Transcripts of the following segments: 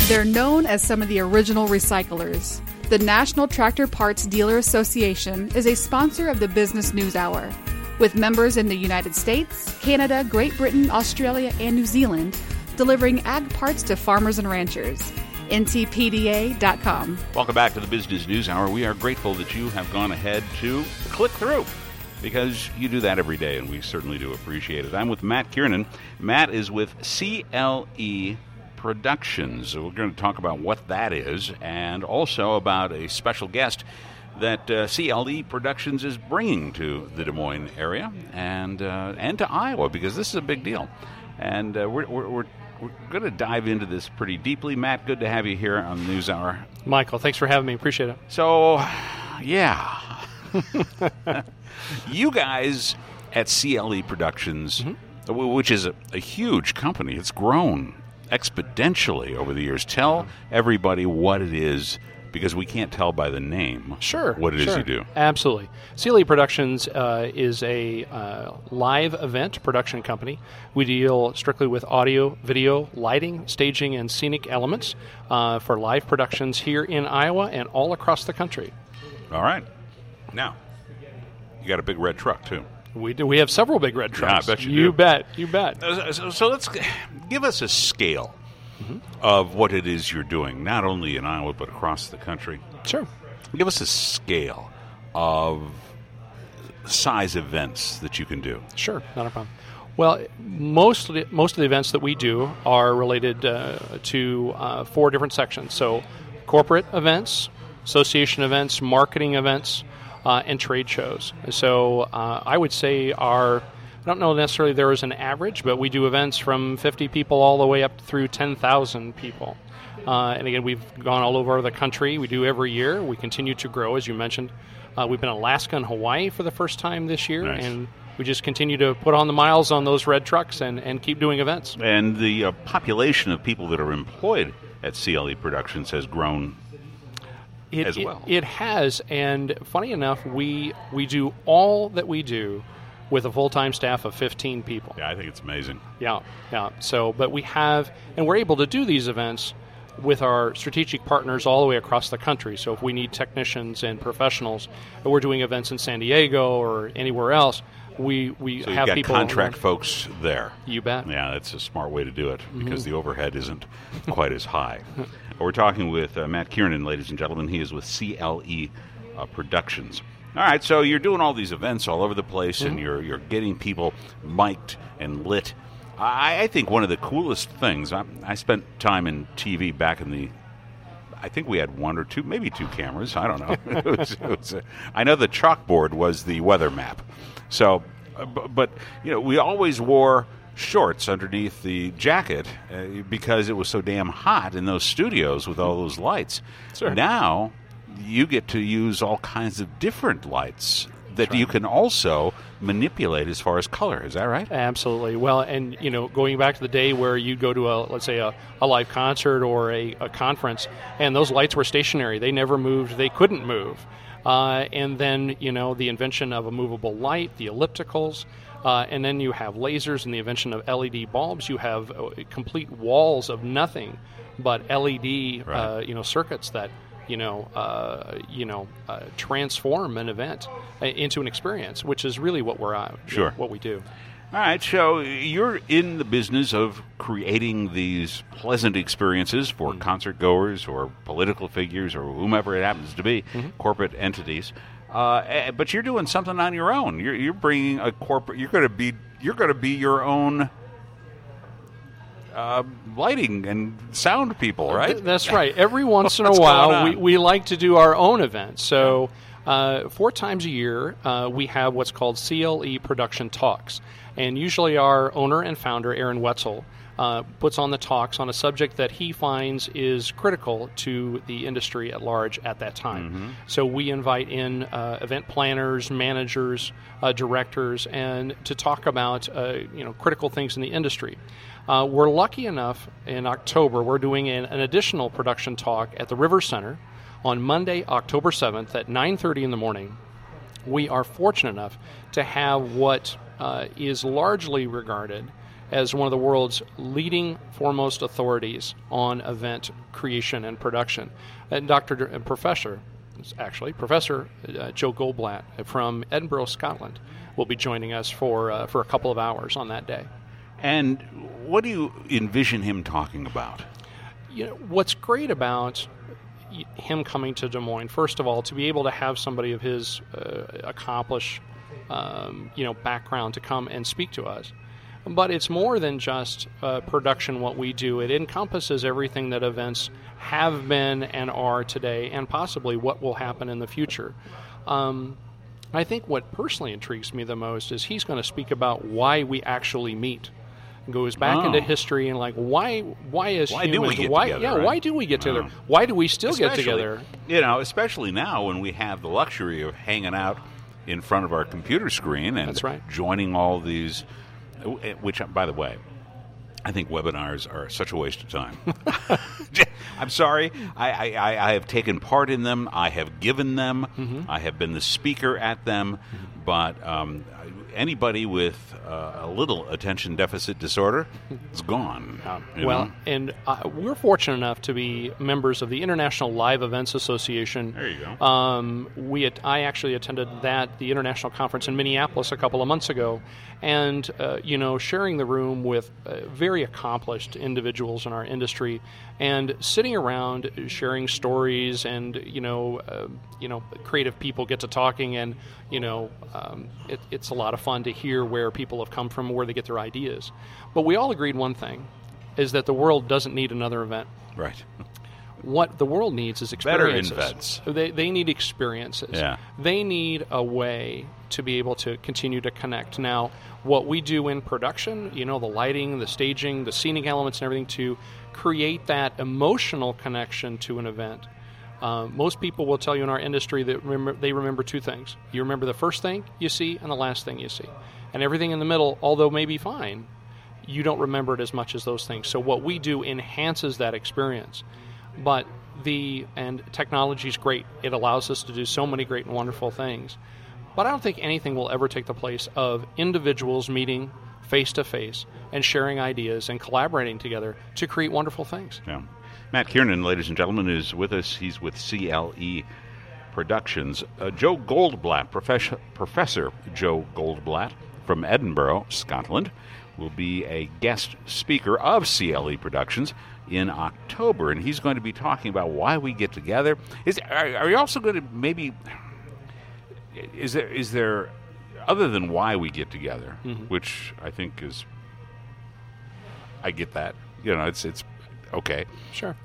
They're known as some of the original recyclers. The National Tractor Parts Dealer Association is a sponsor of the Business News Hour, with members in the United States, Canada, Great Britain, Australia, and New Zealand, delivering ag parts to farmers and ranchers. NTPDA.com. Welcome back to the Business News Hour. We are grateful that you have gone ahead to click through, because you do that every day, and we certainly do appreciate it. I'm with Matt Kiernan. Matt is with CLE Productions. So we're going to talk about what that is, and also about a special guest that CLE Productions is bringing to the Des Moines area and to Iowa, because this is a big deal. And we're going to dive into this pretty deeply. Matt, good to have you here on the News Hour. Michael, thanks for having me. Appreciate it. So, yeah. You guys at CLE Productions, which is a huge company, it's grown exponentially over the years. Tell everybody what it is, because we can't tell by the name what it is you do. Absolutely. CLE Productions is a live event production company. We deal strictly with audio, video, lighting, staging, and scenic elements for live productions here in Iowa and all across the country. All right. Now, you got a big red truck, too. We do. We have several big red trucks. Yeah, I bet you do. You bet. So let's give us a scale of what it is you're doing, not only in Iowa but across the country. Sure. Give us a scale of size events that you can do. Sure, not a problem. Well, most of the events that we do are related to 4 different sections. So, corporate events, association events, marketing events, and trade shows. So I would say I don't know necessarily there is an average, but we do events from 50 people all the way up through 10,000 people. And again, we've gone all over the country. We do every year. We continue to grow, as you mentioned. We've been in Alaska and Hawaii for the first time this year, nice. And we just continue to put on the miles on those red trucks and keep doing events. And the population of people that are employed at CLE Productions has grown as well. It has, and funny enough, we do all that we do with a full-time staff of 15 people. Yeah, I think it's amazing. Yeah. So, but we have, and we're able to do these events with our strategic partners all the way across the country. So if we need technicians and professionals, and we're doing events in San Diego or anywhere else, we so have you've got people contract folks there. You bet. Yeah, that's a smart way to do it, because the overhead isn't quite as high. We're talking with Matt Kiernan, ladies and gentlemen. He is with CLE Productions. All right, so you're doing all these events all over the place, and you're getting people mic'd and lit. I think one of the coolest things, I spent time in TV back in the, I think we had 1 or 2, maybe 2 cameras. I don't know. I know the chalkboard was the weather map. So, but we always wore shorts underneath the jacket because it was so damn hot in those studios with all those lights. Sure. Now you get to use all kinds of different lights that you can also manipulate as far as color. Is that right? Absolutely. Well, and going back to the day where you'd go to let's say a live concert or a conference, and those lights were stationary. They never moved. They couldn't move. And then, the invention of a movable light, the ellipticals, and then you have lasers and the invention of LED bulbs. You have complete walls of nothing but LED, circuits that, transform an event into an experience, which is really what what we do. All right, so you're in the business of creating these pleasant experiences for concert goers or political figures or whomever it happens to be, corporate entities. But you're doing something on your own. You're bringing a corporate. You're going to be your own lighting and sound people, right? That's right. Every once in a while, we like to do our own events. So 4 times a year, we have what's called CLE Production Talks. And usually our owner and founder, Aaron Wetzel, puts on the talks on a subject that he finds is critical to the industry at large at that time. So we invite in event planners, managers, directors, and to talk about critical things in the industry. We're lucky enough in October, we're doing an additional production talk at the River Center on Monday, October 7th at 9:30 in the morning. We are fortunate enough to have what is largely regarded as one of the world's leading foremost authorities on event creation and production. And Professor Joe Goldblatt from Edinburgh, Scotland, will be joining us for a couple of hours on that day. And what do you envision him talking about? What's great about him coming to Des Moines, first of all, to be able to have somebody of his accomplished background to come and speak to us. But it's more than just production, what we do. It encompasses everything that events have been and are today, and possibly what will happen in the future. I think what personally intrigues me the most is he's going to speak about why we actually meet. It goes back into history and why as humans, do we get together? Yeah, right? Why do we get together? Why do we still get together? Especially now when we have the luxury of hanging out in front of our computer screen and That's right. joining all these. Which, by the way, I think webinars are such a waste of time. I'm sorry. I have taken part in them. I have given them. Mm-hmm. I have been the speaker at them. Mm-hmm. But anybody with a little attention deficit disorder is gone. And we're fortunate enough to be members of the International Live Events Association. There you go. I actually attended the international conference in Minneapolis a couple of months ago, and sharing the room with very accomplished individuals in our industry, and sitting around sharing stories, and creative people get to talking, and it's a lot of fun to hear where people have come from, where they get their ideas. But we all agreed one thing, is that the world doesn't need another event. Right. What the world needs is experiences. Better events. They need experiences. Yeah. They need a way to be able to continue to connect. Now, what we do in production, the lighting, the staging, the scenic elements and everything to create that emotional connection to an event. Most people will tell you in our industry that they remember two things. You remember the first thing you see and the last thing you see. And everything in the middle, although may be fine, you don't remember it as much as those things. So what we do enhances that experience. But technology is great. It allows us to do so many great and wonderful things. But I don't think anything will ever take the place of individuals meeting face-to-face and sharing ideas and collaborating together to create wonderful things. Yeah. Matt Kiernan, ladies and gentlemen, is with us. He's with CLE Productions. Joe Goldblatt, Professor Joe Goldblatt from Edinburgh, Scotland, will be a guest speaker of CLE Productions in October, and he's going to be talking about why we get together. Are you also going to maybe... Is there other than why we get together, mm-hmm. which I think is... I get that. It's okay. Sure.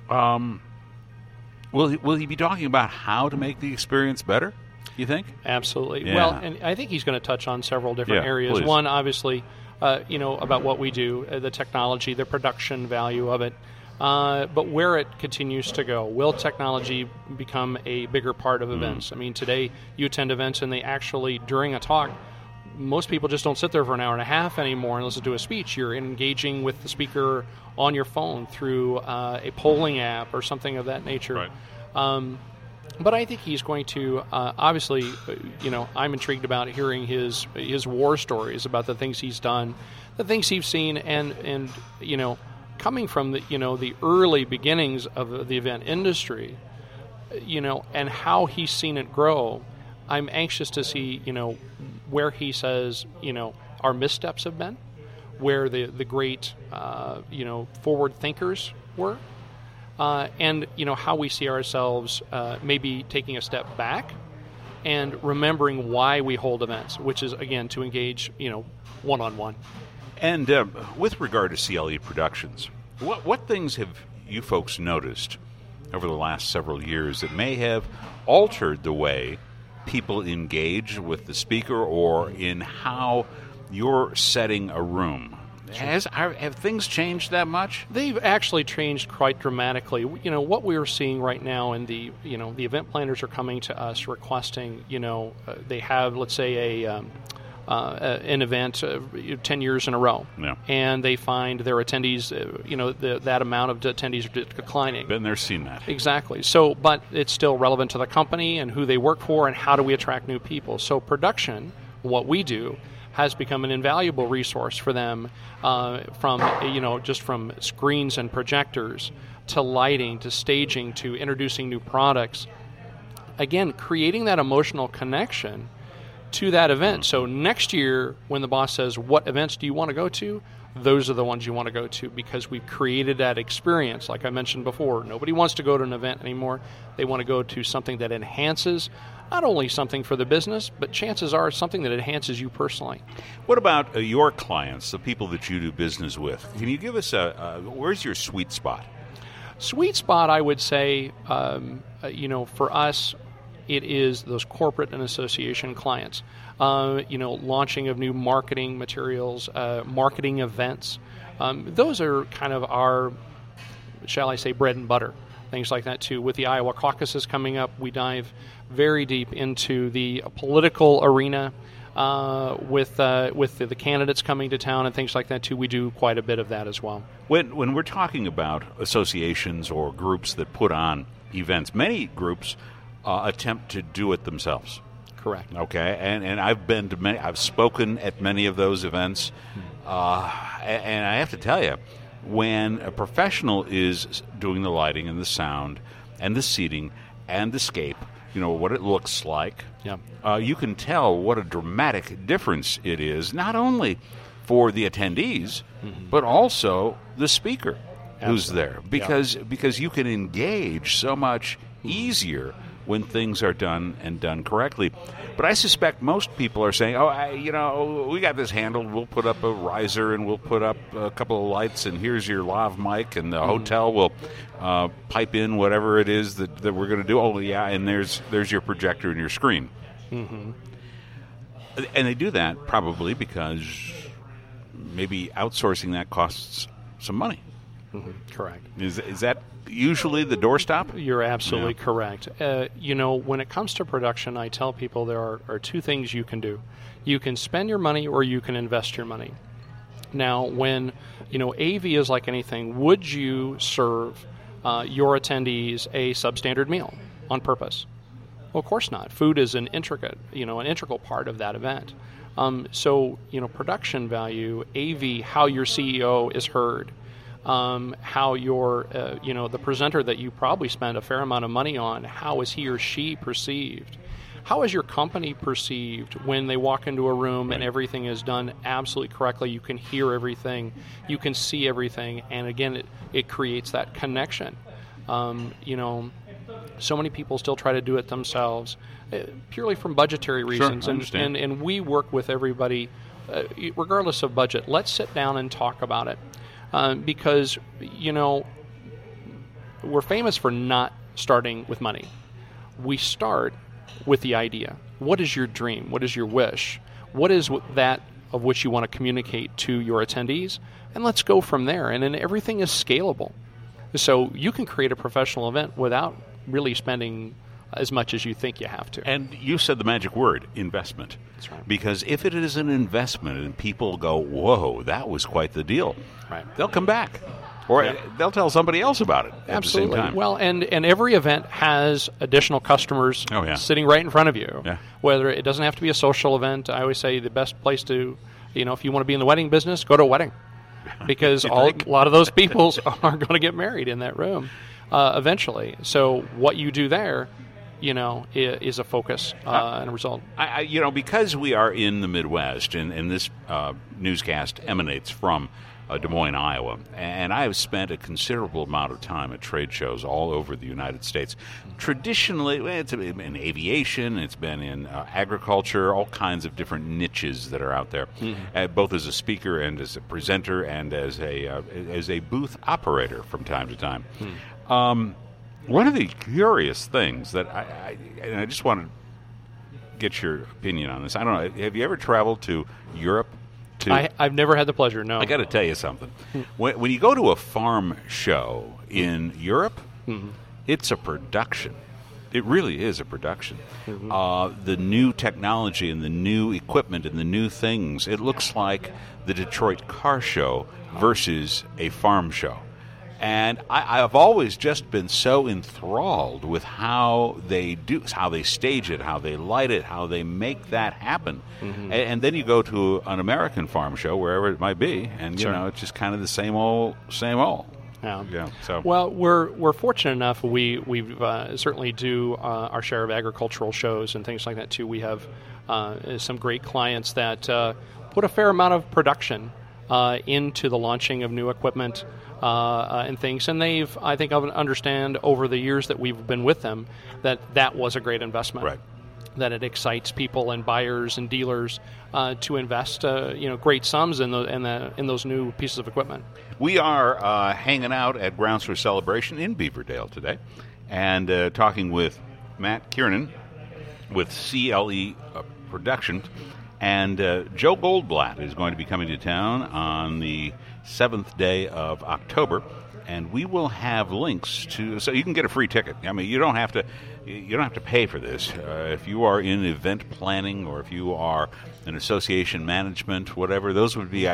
Will he be talking about how to make the experience better, you think? Absolutely. Yeah. Well, and I think he's going to touch on several different areas. Please. One, obviously, about what we do, the technology, the production value of it, but where it continues to go. Will technology become a bigger part of events? I mean, today you attend events and they actually, during a talk, most people just don't sit there for an hour and a half anymore and listen to a speech. You're engaging with the speaker on your phone through a polling app or something of that nature. Right. But I think he's going to, obviously, I'm intrigued about hearing his war stories about the things he's done, the things he's seen, and coming from the early beginnings of the event industry, and how he's seen it grow. I'm anxious to see, where he says, our missteps have been, where the great, forward thinkers were, and, how we see ourselves maybe taking a step back and remembering why we hold events, which is, again, to engage, one-on-one. And with regard to CLE Productions, what things have you folks noticed over the last several years that may have altered the way people engage with the speaker or in how you're setting a room? Have things changed that much? They've actually changed quite dramatically. What we're seeing right now in the event planners are coming to us requesting, they have, let's say, an event 10 years in a row, and they find their attendees, that amount of attendees are declining. Been there, seen that. Exactly. So, but it's still relevant to the company and who they work for and how do we attract new people. So production, what we do, has become an invaluable resource for them, just from screens and projectors to lighting to staging to introducing new products. Again, creating that emotional connection to that event. So next year, when the boss says, what events do you want to go to? Those are the ones you want to go to because we've created that experience. Like I mentioned before, nobody wants to go to an event anymore. They want to go to something that enhances not only something for the business, but chances are something that enhances you personally. What about your clients, the people that you do business with? Can you give us where's your sweet spot? Sweet spot, I would say, for us, it is those corporate and association clients. Launching of new marketing materials, marketing events. Those are kind of our, shall I say, bread and butter. Things like that, too. With the Iowa caucuses coming up, we dive very deep into the political arena. With the candidates coming to town and things like that, too, we do quite a bit of that as well. When we're talking about associations or groups that put on events, many groups attempt to do it themselves. Correct. Okay, and I've been to many. I've spoken at many of those events, and I have to tell you, when a professional is doing the lighting and the sound and the seating and the scape, what it looks like. Yeah. You can tell what a dramatic difference it is, not only for the attendees, but also the speaker who's there, because you can engage so much easier when things are done and done correctly. But I suspect most people are saying, we got this handled. We'll put up a riser and we'll put up a couple of lights and here's your lav mic and the hotel will pipe in whatever it is that we're going to do. Oh, yeah, and there's your projector and your screen. Mm-hmm. And they do that probably because maybe outsourcing that costs some money. Mm-hmm. Correct. Is that usually the doorstop? You're absolutely correct. When it comes to production, I tell people there are two things you can do. You can spend your money or you can invest your money. Now, when, AV is like anything, would you serve your attendees a substandard meal on purpose? Well, of course not. Food is an integral part of that event. Production value, AV, how your CEO is heard, how your, the presenter that you probably spend a fair amount of money on, how is he or she perceived? How is your company perceived when they walk into a room and everything is done absolutely correctly? You can hear everything, you can see everything, and again, it creates that connection. So many people still try to do it themselves, purely from budgetary reasons, Sure, and we work with everybody, regardless of budget. Let's sit down and talk about it. Because, we're famous for not starting with money. We start with the idea. What is your dream? What is your wish? What is that of which you want to communicate to your attendees? And let's go from there. And then everything is scalable. So you can create a professional event without really spending as much as you think you have to. And you said the magic word, investment. That's right. Because if it is an investment and people go, whoa, that was quite the deal, right, they'll come back. Or they'll tell somebody else about it at Absolutely. the same time. Well, and every event has additional customers sitting right in front of you. Yeah. Whether it doesn't have to be a social event. I always say the best place to, if you want to be in the wedding business, go to a wedding. Because a lot of those people are going to get married in that room eventually. So what you do there, is a focus and a result. Because we are in the Midwest, and this newscast emanates from Des Moines, Iowa, and I have spent a considerable amount of time at trade shows all over the United States. Traditionally, it's been in aviation, it's been in agriculture, all kinds of different niches that are out there, both as a speaker and as a presenter and as a booth operator from time to time. One of the curious things that I just want to get your opinion on this. I don't know. Have you ever traveled to Europe? I've never had the pleasure, no. I got to tell you something. When you go to a farm show in Europe, it's a production. It really is a production. The new technology and the new equipment and the new things, it looks like the Detroit Car Show versus a farm show. And I've always just been so enthralled with how they stage it, how they light it, how they make that happen. Mm-hmm. And then you go to an American farm show, wherever it might be, and it's just kind of the same old. Yeah. So well, we're fortunate enough. We certainly do our share of agricultural shows and things like that too. We have some great clients that put a fair amount of production into the launching of new equipment. And things, and they've, I think, understand over the years that we've been with them that was a great investment. Right. That it excites people and buyers and dealers to invest, great sums in those new pieces of equipment. We are hanging out at Grounds for Celebration in Beaverdale today, and talking with Matt Kiernan with CLE Productions. And Joe Goldblatt is going to be coming to town on the 7th day of October, and we will have links so you can get a free ticket. I mean, you don't have to pay for this. If you are in event planning, or if you are in association management, whatever, those would be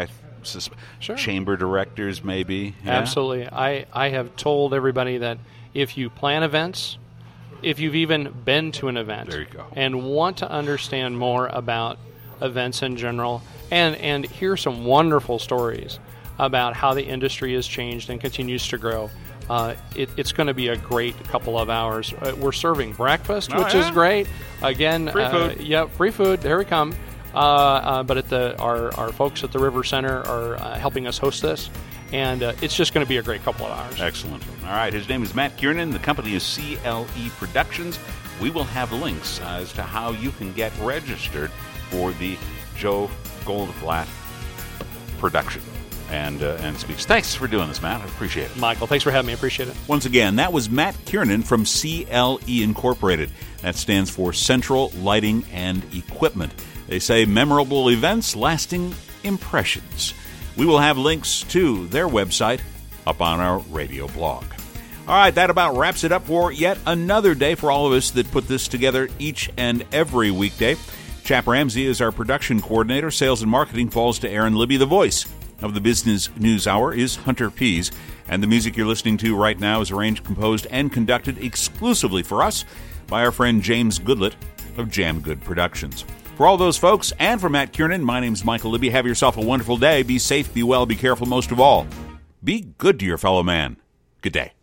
chamber directors, maybe. Yeah? Absolutely. I have told everybody that if you plan events, if you've even been to an event, there you go, and want to understand more about events in general, and hear some wonderful stories about how the industry has changed and continues to grow. It's going to be a great couple of hours. We're serving breakfast, which is great. Again, free food. Free food. Here we come. But our folks at the River Center are helping us host this, and it's just going to be a great couple of hours. Excellent. All right, his name is Matt Kiernan. The company is CLE Productions. We will have links as to how you can get registered for the Joe Goldblatt production and speech. Thanks for doing this, Matt. I appreciate it. Michael, thanks for having me. I appreciate it. Once again, that was Matt Kiernan from CLE Incorporated. That stands for Central Lighting and Equipment. They say memorable events, lasting impressions. We will have links to their website up on our radio blog. All right, that about wraps it up for yet another day for all of us that put this together each and every weekday. Chap Ramsey is our production coordinator. Sales and marketing falls to Aaron Libby. The voice of the Business News Hour is Hunter Pease. And the music you're listening to right now is arranged, composed, and conducted exclusively for us by our friend James Goodlett of Jam Good Productions. For all those folks, and for Matt Kiernan, my name's Michael Libby. Have yourself a wonderful day. Be safe, be well, be careful. Most of all, be good to your fellow man. Good day.